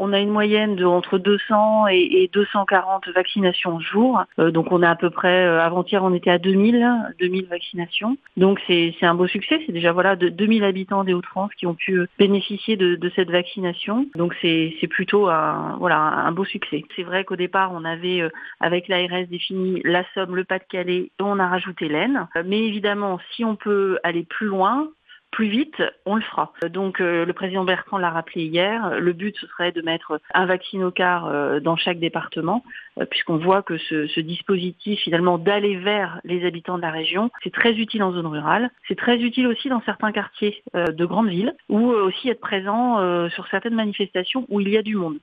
On a une moyenne de entre 200 et 240 vaccinations au jour. Donc on a à peu près, avant-hier on était à 2000 vaccinations. Donc c'est un beau succès. C'est déjà de 2000 habitants des Hauts-de-France qui ont pu bénéficier de cette vaccination. Donc c'est plutôt un beau succès. C'est vrai qu'au départ on avait avec l'ARS défini la Somme, le Pas-de-Calais, et on a rajouté l'Aisne. Mais évidemment, si on peut aller plus loin, plus vite, on le fera. Donc le président Bertrand l'a rappelé hier, le but ce serait de mettre un vaccinocar dans chaque département, puisqu'on voit que ce dispositif finalement d'aller vers les habitants de la région, c'est très utile en zone rurale, c'est très utile aussi dans certains quartiers de grandes villes, ou aussi être présent sur certaines manifestations où il y a du monde.